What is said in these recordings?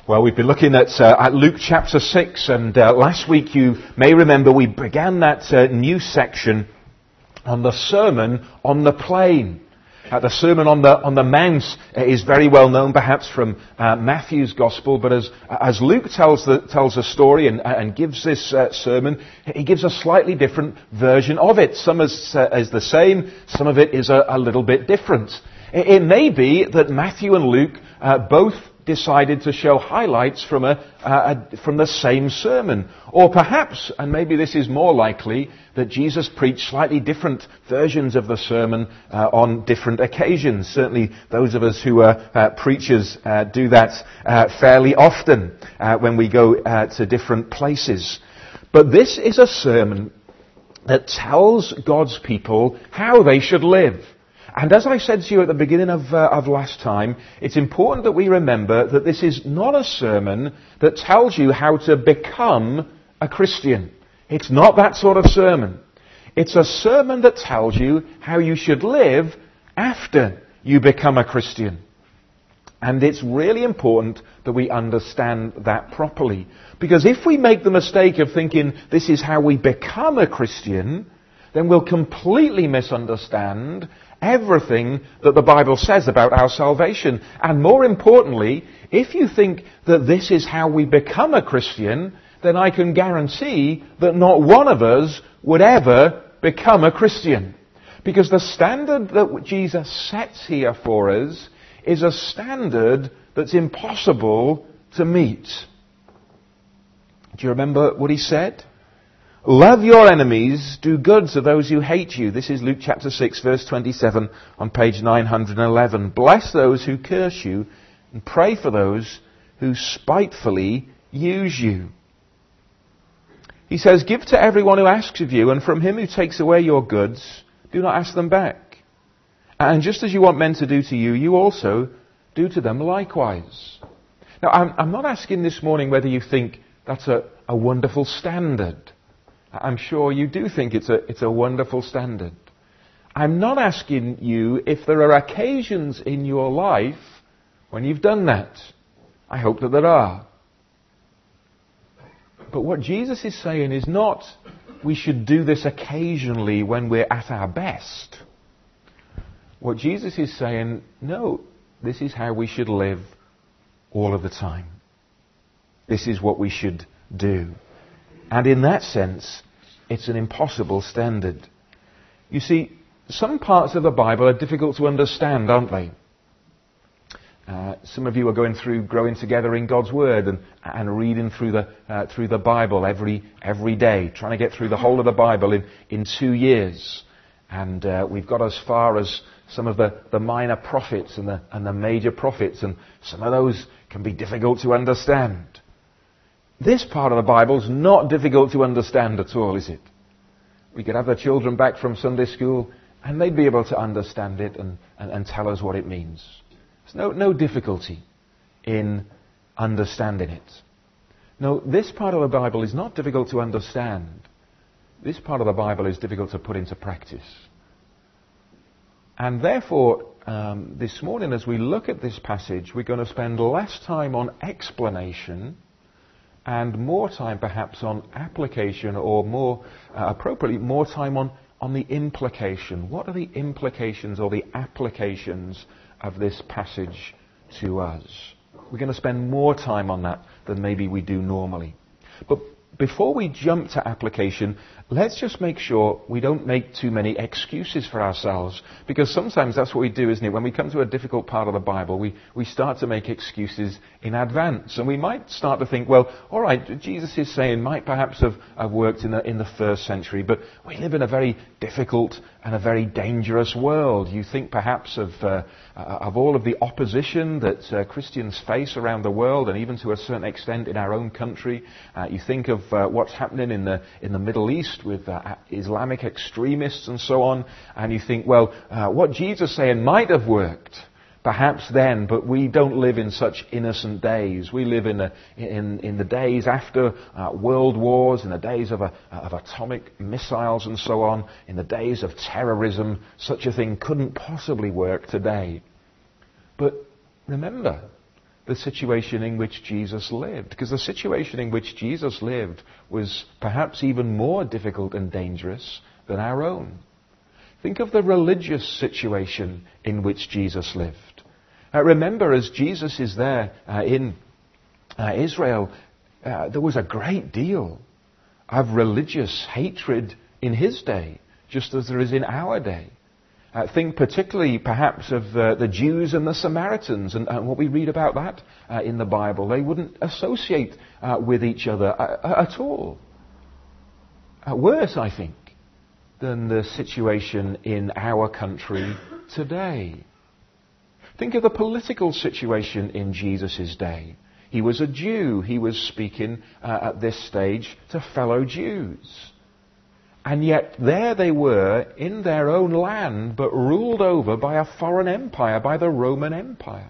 Well, we've been looking at Luke chapter 6, and last week you may remember we began that new section on the Sermon on the Plain. The Sermon on the Mount is very well known perhaps from Matthew's Gospel, but as Luke tells the story and gives this sermon, he gives a slightly different version of it. Some is the same, some of it is a little bit different. It may be that Matthew and Luke both decided to show highlights from the same sermon. Or perhaps, and maybe this is more likely, that Jesus preached slightly different versions of the sermon on different occasions. Certainly those of us who are preachers do that fairly often when we go to different places. But this is a sermon that tells God's people how they should live. And as I said to you at the beginning of last time, it's important that we remember that this is not a sermon that tells you how to become a Christian. It's not that sort of sermon. It's a sermon that tells you how you should live after you become a Christian. And it's really important that we understand that properly. Because if we make the mistake of thinking this is how we become a Christian, then we'll completely misunderstand everything that the Bible says about our salvation. And more importantly, if you think that this is how we become a Christian, then I can guarantee that not one of us would ever become a Christian. Because the standard that Jesus sets here for us is a standard that's impossible to meet. Do you remember what he said? Love your enemies, do good to those who hate you. This is Luke chapter 6, verse 27 on page 911. Bless those who curse you and pray for those who spitefully use you. He says, give to everyone who asks of you, and from him who takes away your goods, do not ask them back. And just as you want men to do to you, you also do to them likewise. Now, I'm not asking this morning whether you think that's a wonderful standard. I'm sure you do think it's a wonderful standard. I'm not asking you if there are occasions in your life when you've done that. I hope that there are. But what Jesus is saying is not we should do this occasionally when we're at our best. What Jesus is saying, no, this is how we should live all of the time. This is what we should do. And in that sense, it's an impossible standard. You see, some parts of the Bible are difficult to understand, aren't they? Some of you are going through growing together in God's Word and reading through the Bible every day, trying to get through the whole of the Bible in 2 years. And we've got as far as some of the minor prophets and the major prophets, and some of those can be difficult to understand. This part of the Bible is not difficult to understand at all, is it? We could have the children back from Sunday school and they'd be able to understand it and tell us what it means. There's no difficulty in understanding it. No, this part of the Bible is not difficult to understand. This part of the Bible is difficult to put into practice. And therefore, this morning as we look at this passage, we're going to spend less time on explanation and more time perhaps on application, or more appropriately, more time on the implication. What are the implications or the applications of this passage to us? We're going to spend more time on that than maybe we do normally. But before we jump to application, let's just make sure we don't make too many excuses for ourselves. Because sometimes that's what we do, isn't it? When we come to a difficult part of the Bible, we start to make excuses in advance. And we might start to think, well, all right, Jesus is saying might perhaps have worked in the first century, but we live in a very difficult and a very dangerous world. You think perhaps of all of the opposition that Christians face around the world, and even to a certain extent in our own country. You think of what's happening in the Middle East with Islamic extremists and so on, and you think, well, what Jesus is saying might have worked perhaps then, but we don't live in such innocent days. We live in the days after world wars, in the days of atomic missiles and so on, in the days of terrorism. Such a thing couldn't possibly work today. But remember, the situation in which Jesus lived. Because the situation in which Jesus lived was perhaps even more difficult and dangerous than our own. Think of the religious situation in which Jesus lived. Remember, as Jesus is there in Israel, there was a great deal of religious hatred in his day, just as there is in our day. Think particularly perhaps of the Jews and the Samaritans and what we read about that in the Bible. They wouldn't associate with each other at all. Worse, I think, than the situation in our country today. Think of the political situation in Jesus' day. He was a Jew. He was speaking at this stage to fellow Jews. And yet there they were in their own land, but ruled over by a foreign empire, by the Roman Empire.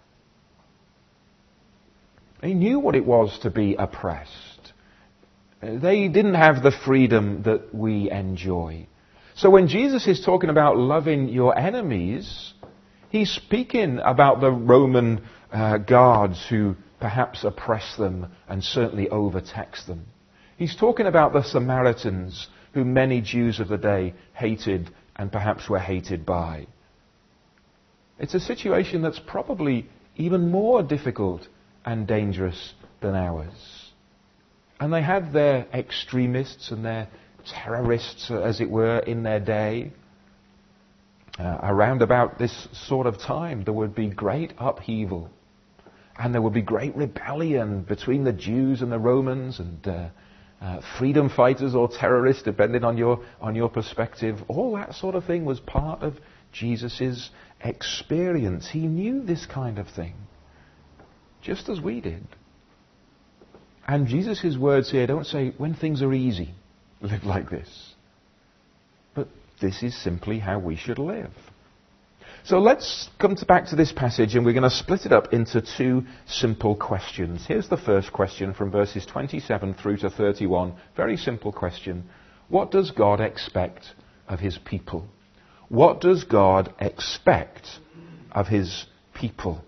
They knew what it was to be oppressed. They didn't have the freedom that we enjoy. So when Jesus is talking about loving your enemies, he's speaking about the Roman guards who perhaps oppress them and certainly overtax them. He's talking about the Samaritans who many Jews of the day hated and perhaps were hated by. It's a situation that's probably even more difficult and dangerous than ours. And they had their extremists and their terrorists, as it were, in their day. Around about this sort of time, there would be great upheaval. And there would be great rebellion between the Jews and the Romans, and freedom fighters or terrorists, depending on your perspective. All that sort of thing was part of Jesus' experience. He knew this kind of thing, just as we did. And Jesus' words here don't say, when things are easy, live like this. But this is simply how we should live. So let's come back to this passage, and we're going to split it up into two simple questions. Here's the first question from verses 27 through to 31. Very simple question. What does God expect of his people? What does God expect of his people?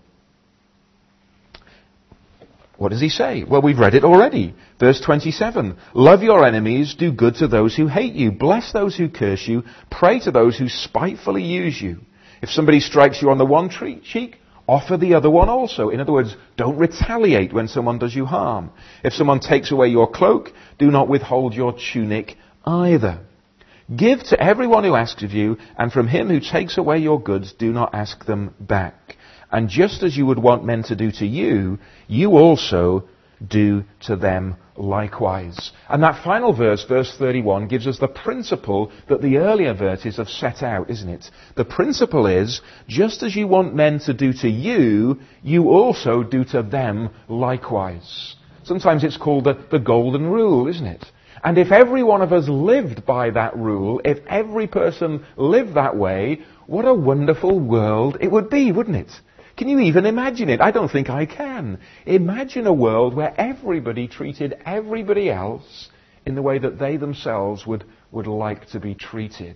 What does he say? Well, we've read it already. Verse 27. Love your enemies, do good to those who hate you, bless those who curse you, pray to those who spitefully use you. If somebody strikes you on the one cheek, offer the other one also. In other words, don't retaliate when someone does you harm. If someone takes away your cloak, do not withhold your tunic either. Give to everyone who asks of you, and from him who takes away your goods, do not ask them back. And just as you would want men to do to you, you also do to them likewise. And that final verse, verse 31, gives us the principle that the earlier verses have set out, isn't it? The principle is, just as you want men to do to you, you also do to them likewise. Sometimes it's called the golden rule, isn't it? And if every one of us lived by that rule, if every person lived that way, what a wonderful world it would be, wouldn't it? Can you even imagine it? I don't think I can. Imagine a world where everybody treated everybody else in the way that they themselves would like to be treated.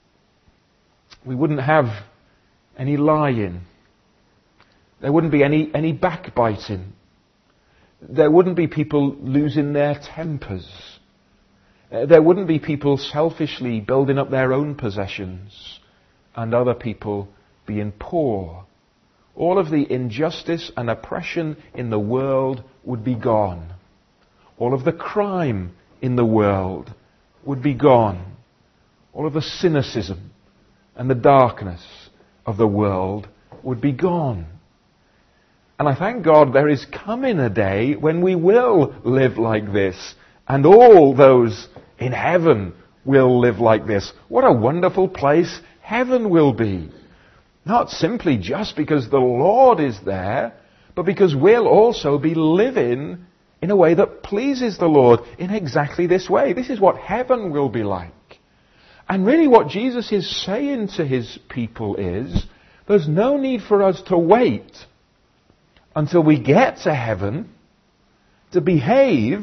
We wouldn't have any lying. There wouldn't be any backbiting. There wouldn't be people losing their tempers. There wouldn't be people selfishly building up their own possessions and other people being poor. All of the injustice and oppression in the world would be gone. All of the crime in the world would be gone. All of the cynicism and the darkness of the world would be gone. And I thank God there is coming a day when we will live like this, and all those in heaven will live like this. What a wonderful place heaven will be. Not simply just because the Lord is there, but because we'll also be living in a way that pleases the Lord in exactly this way. This is what heaven will be like. And really what Jesus is saying to his people is, there's no need for us to wait until we get to heaven to behave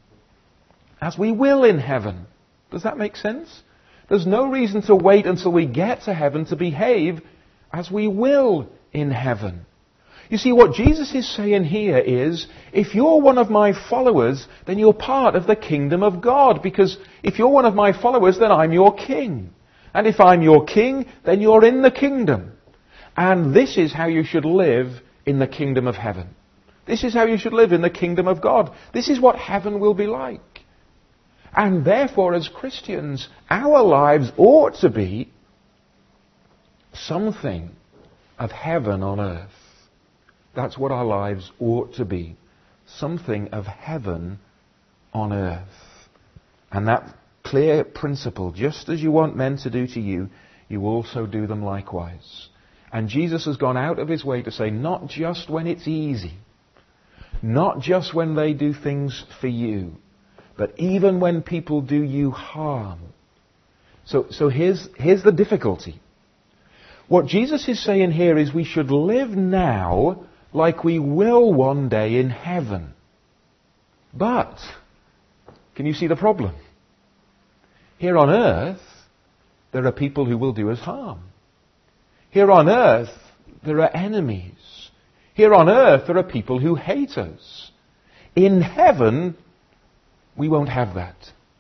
as we will in heaven. Does that make sense? There's no reason to wait until we get to heaven to behave as we will in heaven. You see, what Jesus is saying here is, if you're one of my followers, then you're part of the kingdom of God. Because if you're one of my followers, then I'm your king. And if I'm your king, then you're in the kingdom. And this is how you should live in the kingdom of heaven. This is how you should live in the kingdom of God. This is what heaven will be like. And therefore, as Christians, our lives ought to be something of heaven on earth. That's what our lives ought to be. Something of heaven on earth. And that clear principle, just as you want men to do to you, you also do them likewise. And Jesus has gone out of his way to say, not just when it's easy, not just when they do things for you, but even when people do you harm. So here's the difficulty. What Jesus is saying here is we should live now like we will one day in heaven. But, can you see the problem? Here on earth, there are people who will do us harm. Here on earth, there are enemies. Here on earth, there are people who hate us. In heaven, we won't have that.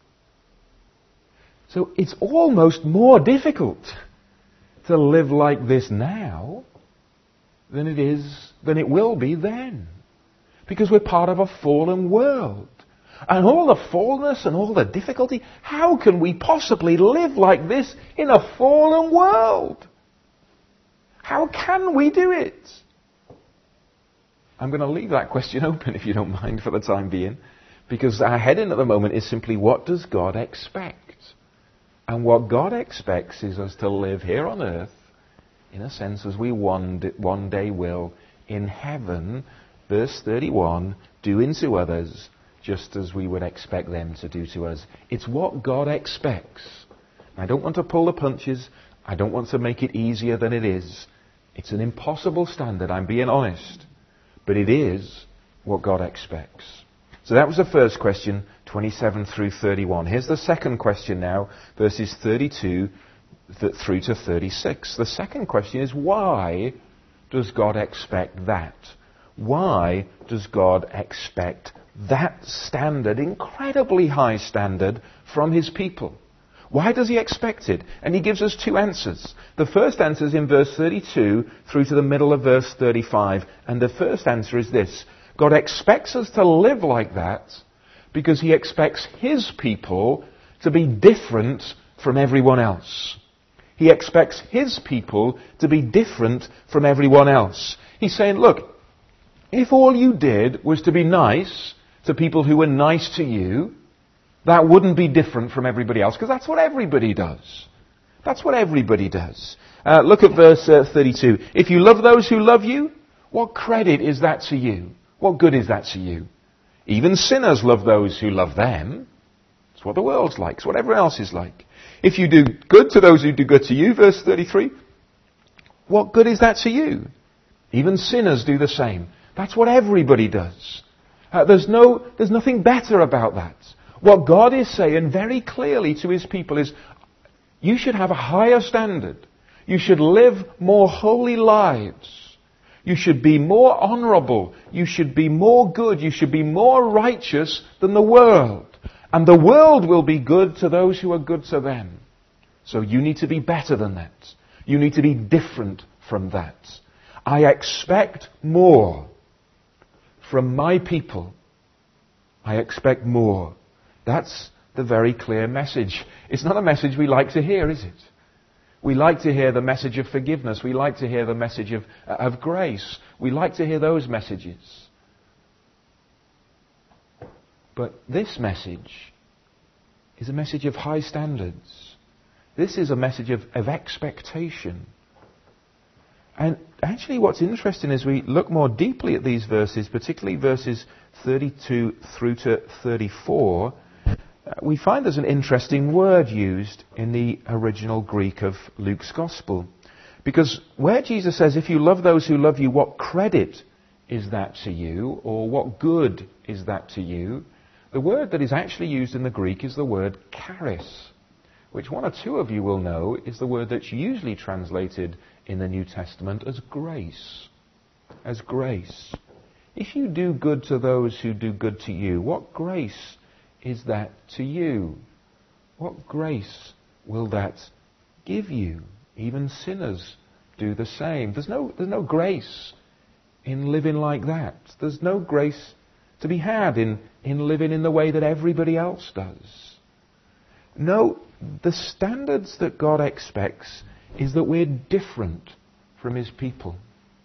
So it's almost more difficult to live like this now than it will be then. Because we're part of a fallen world. And all the fallenness and all the difficulty, how can we possibly live like this in a fallen world? How can we do it? I'm going to leave that question open, if you don't mind, for the time being. Because our heading at the moment is simply, what does God expect? And what God expects is us to live here on earth, in a sense, as we one day will in heaven. Verse 31, do unto others just as we would expect them to do to us. It's what God expects. I don't want to pull the punches. I don't want to make it easier than it is. It's an impossible standard, I'm being honest. But it is what God expects. So that was the first question, 27 through 31. Here's the second question now, verses 32 through to 36. The second question is, why does God expect that? Why does God expect that standard, incredibly high standard, from his people? Why does he expect it? And he gives us two answers. The first answer is in verse 32 through to the middle of verse 35. And the first answer is this. God expects us to live like that because he expects his people to be different from everyone else. He expects his people to be different from everyone else. He's saying, look, if all you did was to be nice to people who were nice to you, that wouldn't be different from everybody else, because that's what everybody does. That's what everybody does. Look at verse 32. If you love those who love you, what credit is that to you? What good is that to you? Even sinners love those who love them. It's what the world's like. It's what everyone else is like. If you do good to those who do good to you, verse 33, what good is that to you? Even sinners do the same. That's what everybody does. There's nothing better about that. What God is saying very clearly to his people is, you should have a higher standard. You should live more holy lives. You should be more honourable. You should be more good. You should be more righteous than the world. And the world will be good to those who are good to them. So you need to be better than that. You need to be different from that. I expect more from my people. I expect more. That's the very clear message. It's not a message we like to hear, is it? We like to hear the message of forgiveness. We like to hear the message of grace. We like to hear those messages. But this message is a message of high standards. This is a message of expectation. And actually what's interesting is we look more deeply at these verses, particularly verses 32 through to 34, we find there's an interesting word used in the original Greek of Luke's Gospel. Because where Jesus says, if you love those who love you, what credit is that to you? Or what good is that to you? The word that is actually used in the Greek is the word charis, which one or two of you will know is the word that's usually translated in the New Testament as grace. as grace. If you do good to those who do good to you, what grace is that to you? What grace will that give you? Even sinners do the same. There's no grace in living like that. There's no grace to be had in living in the way that everybody else does. No, the standards that God expects is that we're different from His people.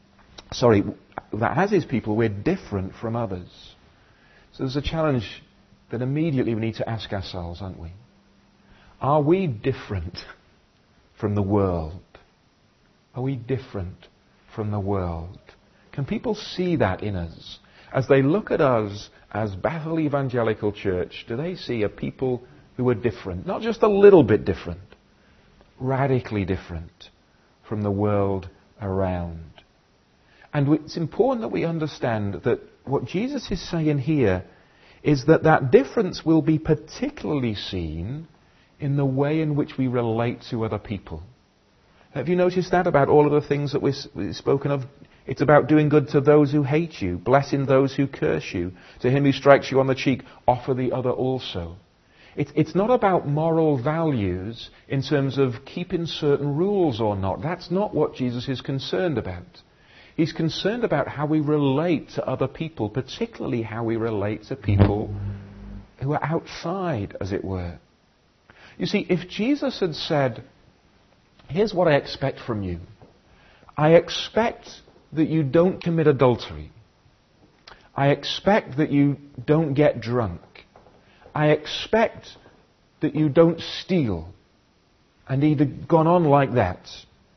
That as His people, we're different from others. So there's a challenge that immediately we need to ask ourselves, aren't we? Are we different from the world? Are we different from the world? Can people see that in us? As they look at us as Bethel Evangelical Church, do they see a people who are different? Not just a little bit different, radically different from the world around. And it's important that we understand that what Jesus is saying here is that difference will be particularly seen in the way in which we relate to other people. Have you noticed that about all of the things that we've spoken of? It's about doing good to those who hate you, blessing those who curse you. To him who strikes you on the cheek, offer the other also. It's not about moral values in terms of keeping certain rules or not. That's not what Jesus is concerned about. He's concerned about how we relate to other people, particularly how we relate to people who are outside, as it were. You see, if Jesus had said, here's what I expect from you. I expect that you don't commit adultery. I expect that you don't get drunk. I expect that you don't steal. And he'd have gone on like that.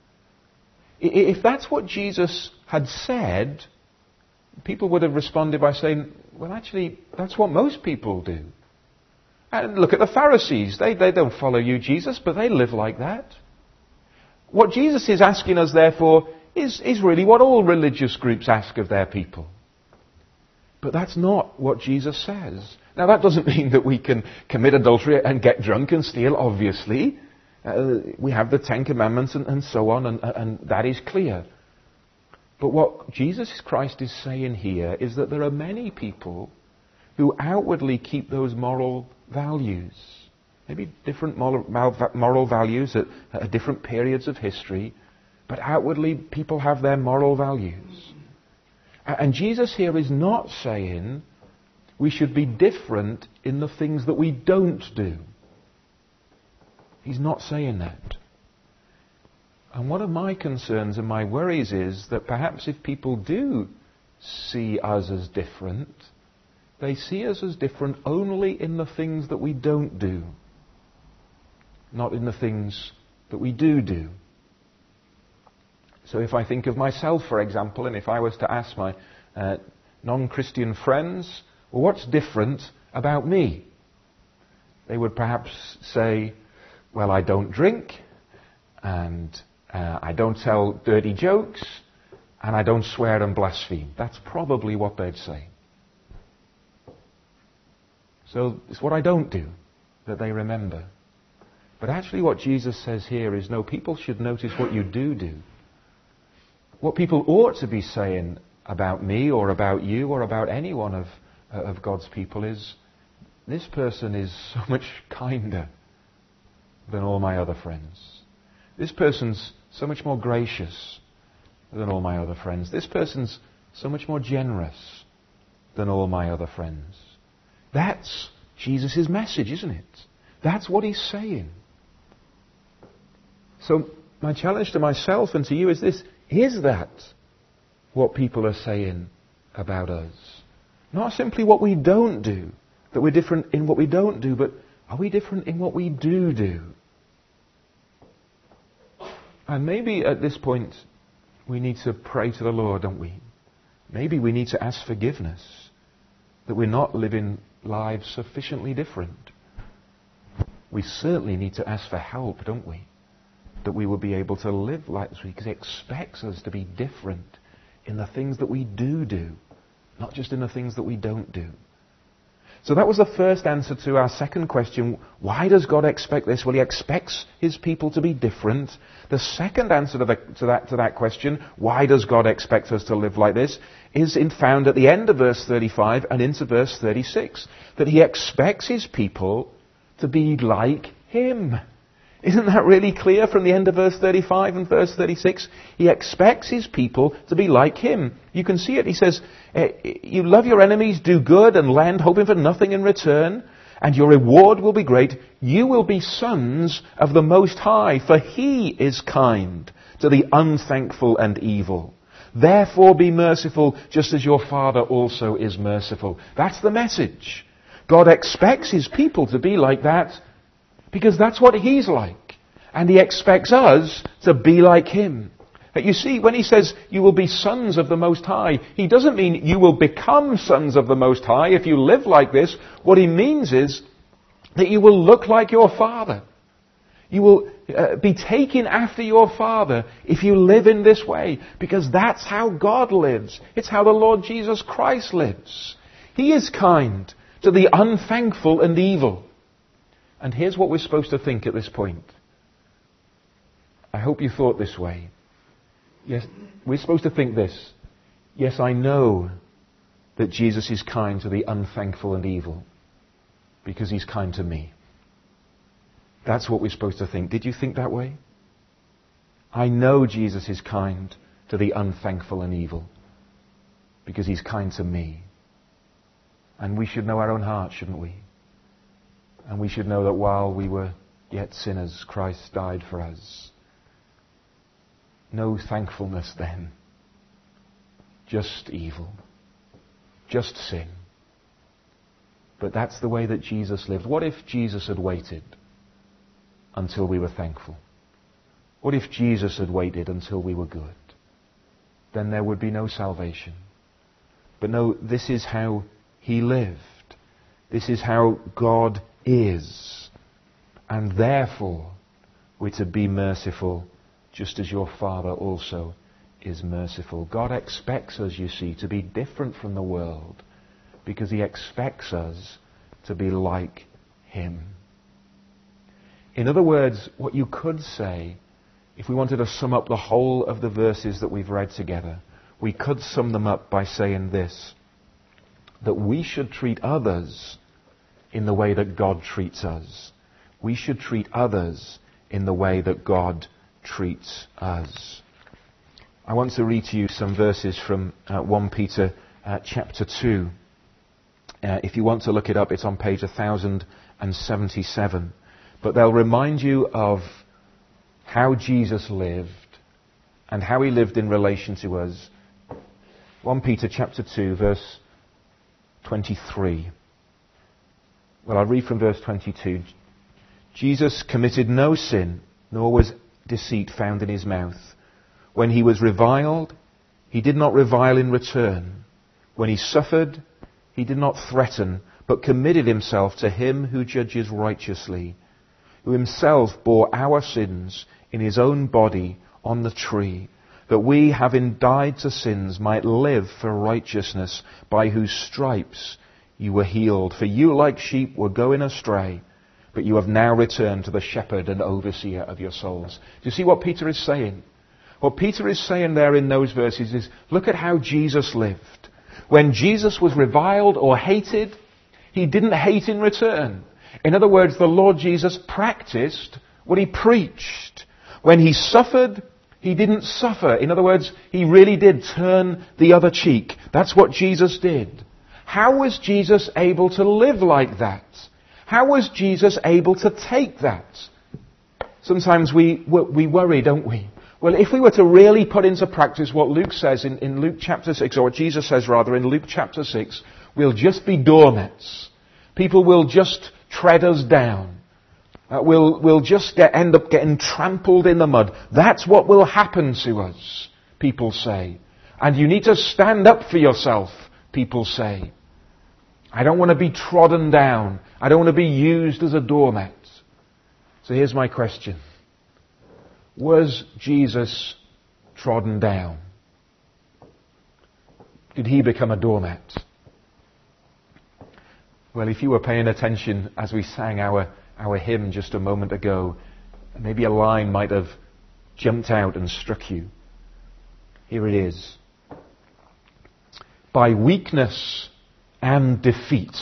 If that's what Jesus had said, people would have responded by saying, well, actually, that's what most people do. And look at the Pharisees. They don't follow you, Jesus, but they live like that. What Jesus is asking us, therefore, is really what all religious groups ask of their people. But that's not what Jesus says. Now, that doesn't mean that we can commit adultery and get drunk and steal, obviously. We have the Ten Commandments and so on, and that is clear. But what Jesus Christ is saying here is that there are many people who outwardly keep those moral values. Maybe different moral values at different periods of history, but outwardly people have their moral values. And Jesus here is not saying we should be different in the things that we don't do. He's not saying that. And one of my concerns and my worries is that perhaps if people do see us as different, they see us as different only in the things that we don't do, not in the things that we do. So if I think of myself, for example, and if I was to ask my non-Christian friends, well, what's different about me? They would perhaps say, well, I don't drink, and I don't tell dirty jokes, and I don't swear and blaspheme. That's probably what they'd say. So it's what I don't do that they remember. But actually what Jesus says here is, no, people should notice what you do. What people ought to be saying about me or about you or about any one of God's people is, this person is so much kinder than all my other friends. This person's so much more gracious than all my other friends. This person's so much more generous than all my other friends. That's Jesus' message, isn't it? That's what he's saying. So my challenge to myself and to you is this: is that what people are saying about us? Not simply what we don't do, that we're different in what we don't do, but are we different in what we do? And maybe at this point we need to pray to the Lord, don't we? Maybe we need to ask forgiveness that we're not living lives sufficiently different. We certainly need to ask for help, don't we? That we will be able to live like this, because he expects us to be different in the things that we do, not just in the things that we don't do. So that was the first answer to our second question. Why does God expect this? Well, he expects his people to be different. The second answer to that question, why does God expect us to live like this, is found at the end of verse 35 and into verse 36. That he expects his people to be like him. Isn't that really clear from the end of verse 35 and verse 36? He expects his people to be like him. You can see it. He says, you love your enemies, do good and lend, hoping for nothing in return, and your reward will be great. You will be sons of the Most High, for he is kind to the unthankful and evil. Therefore be merciful, just as your Father also is merciful. That's the message. God expects his people to be like that, because that's what he's like. And he expects us to be like him. But you see, when he says you will be sons of the Most High, he doesn't mean you will become sons of the Most High if you live like this. What he means is that you will look like your Father. You will be taken after your Father if you live in this way. Because that's how God lives. It's how the Lord Jesus Christ lives. He is kind to the unthankful and evil. And here's what we're supposed to think at this point. I hope you thought this way. Yes, we're supposed to think this. Yes, I know that Jesus is kind to the unthankful and evil because he's kind to me. That's what we're supposed to think. Did you think that way? I know Jesus is kind to the unthankful and evil because he's kind to me. And we should know our own hearts, shouldn't we? And we should know that while we were yet sinners, Christ died for us. No thankfulness then. Just evil. Just sin. But that's the way that Jesus lived. What if Jesus had waited until we were thankful? What if Jesus had waited until we were good? Then there would be no salvation. But no, this is how he lived. This is how God is. And therefore, we're to be merciful just as your Father also is merciful. God expects us, you see, to be different from the world because he expects us to be like him. In other words, what you could say, if we wanted to sum up the whole of the verses that we've read together, we could sum them up by saying this, that we should treat others in the way that God treats us. We should treat others in the way that God treats us. I want to read to you some verses from 1 Peter chapter 2. If you want to look it up, it's on page 1077. But they'll remind you of how Jesus lived and how he lived in relation to us. 1 Peter chapter 2, verse 23. Well, I'll read from verse 22. Jesus committed no sin, nor was deceit found in his mouth. When he was reviled, he did not revile in return. When he suffered, he did not threaten, but committed himself to him who judges righteously, who himself bore our sins in his own body on the tree, that we, having died to sins, might live for righteousness, by whose stripes you were healed. For you, like sheep, were going astray, but you have now returned to the shepherd and overseer of your souls. Do you see what Peter is saying? What Peter is saying there in those verses is, look at how Jesus lived. When Jesus was reviled or hated, he didn't hate in return. In other words, the Lord Jesus practiced what he preached. When he suffered, he didn't suffer. In other words, he really did turn the other cheek. That's what Jesus did. How was Jesus able to live like that? How was Jesus able to take that? Sometimes we worry, don't we? Well, if we were to really put into practice what Luke says in Luke chapter 6, or what Jesus says rather in Luke chapter 6, we'll just be doormats. People will just tread us down. We'll just end up getting trampled in the mud. That's what will happen to us, people say. And you need to stand up for yourself, people say. I don't want to be trodden down. I don't want to be used as a doormat. So here's my question. Was Jesus trodden down? Did he become a doormat? Well, if you were paying attention as we sang our hymn just a moment ago, maybe a line might have jumped out and struck you. Here it is. By weakness and defeat,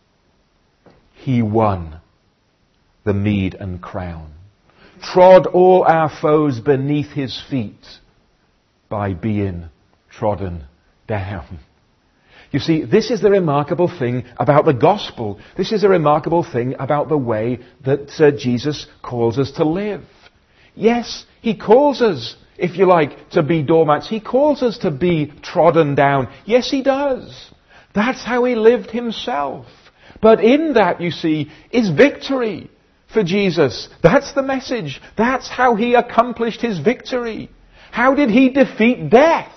he won the meed and crown, trod all our foes beneath his feet by being trodden down. You see, this is the remarkable thing about the gospel. This is a remarkable thing about the way that Jesus calls us to live. Yes, he calls us, if you like, to be doormats. He calls us to be trodden down. Yes, he does. That's how he lived himself. But in that, you see, is victory for Jesus. That's the message. That's how he accomplished his victory. How did he defeat death?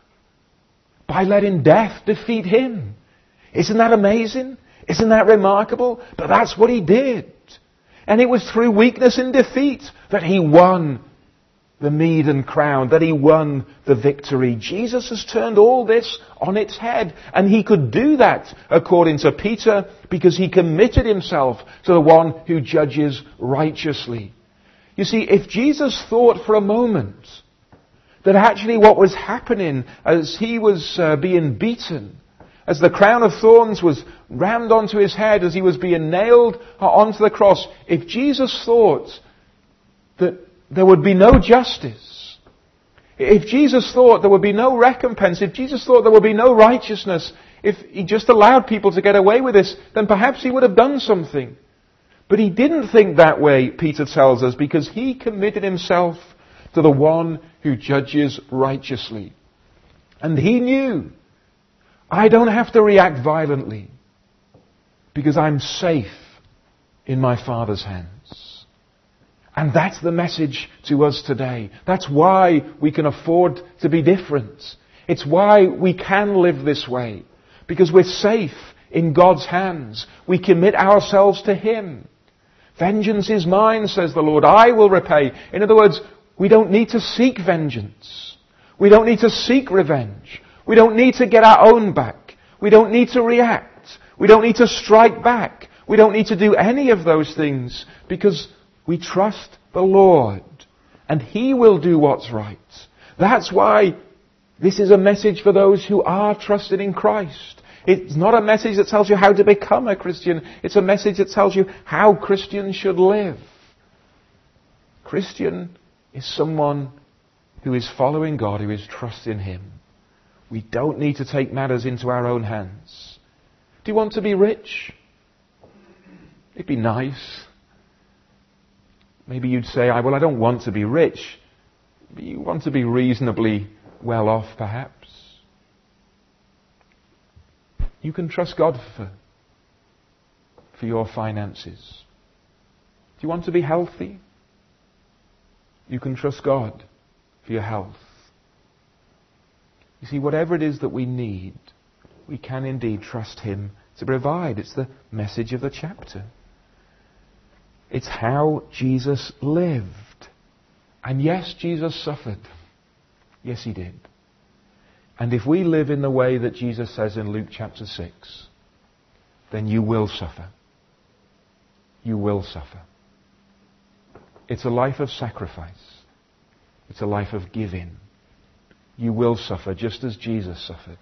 By letting death defeat him. Isn't that amazing? Isn't that remarkable? But that's what he did. And it was through weakness and defeat that he won the meed and crown, that he won the victory. Jesus has turned all this on its head. And he could do that, according to Peter, because he committed himself to the one who judges righteously. You see, if Jesus thought for a moment that actually what was happening as he was being beaten, as the crown of thorns was rammed onto his head, as he was being nailed onto the cross, if Jesus thought that there would be no justice, if Jesus thought there would be no recompense, if Jesus thought there would be no righteousness, if he just allowed people to get away with this, then perhaps he would have done something. But he didn't think that way, Peter tells us, because he committed himself to the one who judges righteously. And he knew, I don't have to react violently because I'm safe in my Father's hands. And that's the message to us today. That's why we can afford to be different. It's why we can live this way. Because we're safe in God's hands. We commit ourselves to him. Vengeance is mine, says the Lord. I will repay. In other words, we don't need to seek vengeance. We don't need to seek revenge. We don't need to get our own back. We don't need to react. We don't need to strike back. We don't need to do any of those things because we trust the Lord and he will do what's right. That's why this is a message for those who are trusted in Christ. It's not a message that tells you how to become a Christian. It's a message that tells you how Christians should live. Christian is someone who is following God, who is trusting him. We don't need to take matters into our own hands. Do you want to be rich? It'd be nice. Maybe you'd say, well, I don't want to be rich. But you want to be reasonably well off, perhaps. You can trust God for your finances. Do you want to be healthy? You can trust God for your health. You see, whatever it is that we need, we can indeed trust him to provide. It's the message of the chapter. It's how Jesus lived. And yes, Jesus suffered. Yes, he did. And if we live in the way that Jesus says in Luke chapter 6, then you will suffer. You will suffer. It's a life of sacrifice. It's a life of giving. You will suffer just as Jesus suffered.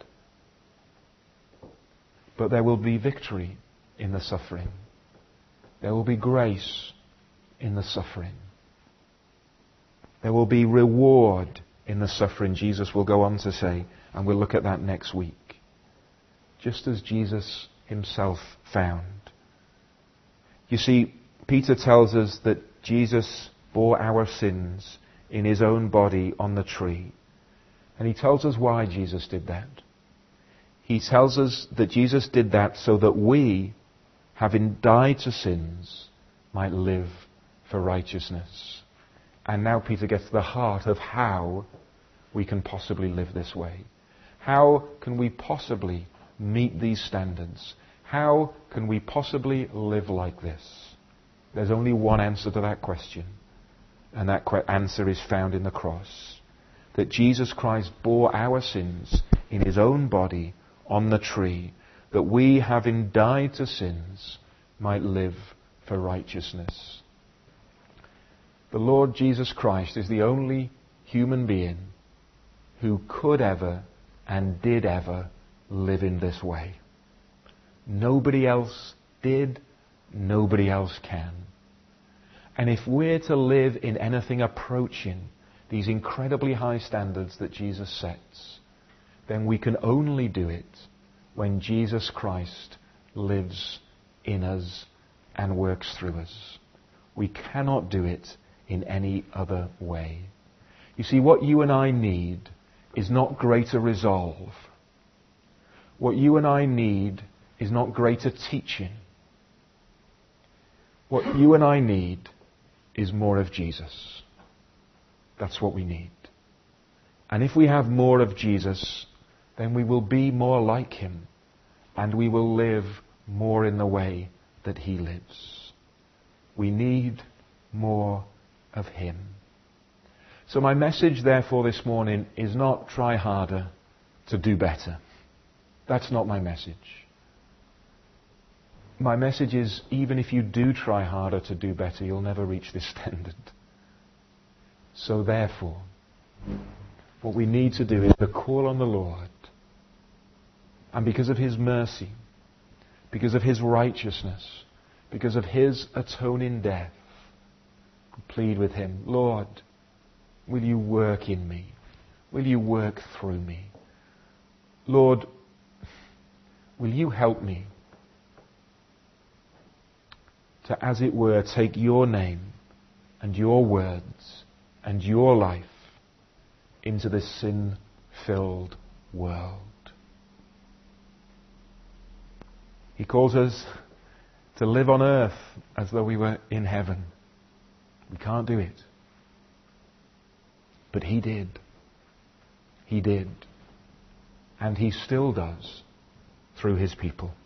But there will be victory in the suffering. There will be grace in the suffering. There will be reward in the suffering, Jesus will go on to say, and we'll look at that next week. Just as Jesus himself found. You see, Peter tells us that Jesus bore our sins in his own body on the tree. And he tells us why Jesus did that. He tells us that Jesus did that so that we, having died to sins, might live for righteousness. And now Peter gets to the heart of how we can possibly live this way. How can we possibly meet these standards? How can we possibly live like this? There's only one answer to that question. And that answer is found in the cross. That Jesus Christ bore our sins in his own body on the tree, that we, having died to sins, might live for righteousness. The Lord Jesus Christ is the only human being who could ever and did ever live in this way. Nobody else did, nobody else can. And if we're to live in anything approaching these incredibly high standards that Jesus sets, then we can only do it when Jesus Christ lives in us and works through us. We cannot do it in any other way. You see, what you and I need is not greater resolve. What you and I need is not greater teaching. What you and I need is more of Jesus. That's what we need. And if we have more of Jesus, then we will be more like him, and we will live more in the way that he lives. We need more of him. So my message, therefore, this morning is not try harder to do better. That's not my message. My message is, even if you do try harder to do better, you'll never reach this standard. So therefore, what we need to do is to call on the Lord, and because of his mercy, because of his righteousness, because of his atoning death, plead with him, Lord, will you work in me? Will you work through me? Lord, will you help me to, as it were, take your name and your words and your life into this sin-filled world? He calls us to live on earth as though we were in heaven. We can't do it. But he did. He did. And he still does through his people.